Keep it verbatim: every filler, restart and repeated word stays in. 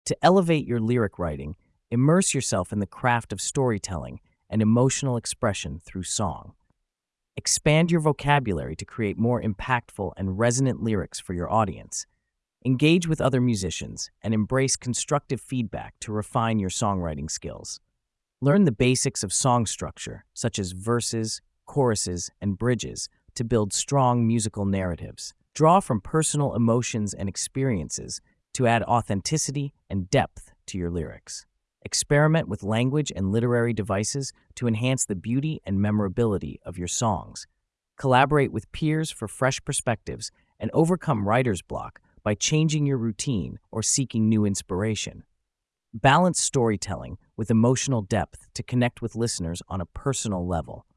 To elevate your lyric writing, immerse yourself in the craft of storytelling and emotional expression through song. Expand your vocabulary to create more impactful and resonant lyrics for your audience. Engage with other musicians and embrace constructive feedback to refine your songwriting skills. Learn the basics of song structure, such as verses, choruses, and bridges, to build strong musical narratives. Draw from personal emotions and experiences to add authenticity and depth to your lyrics. Experiment with language and literary devices to enhance the beauty and memorability of your songs. Collaborate with peers for fresh perspectives and overcome writer's block by changing your routine or seeking new inspiration. Balance storytelling with emotional depth to connect with listeners on a personal level.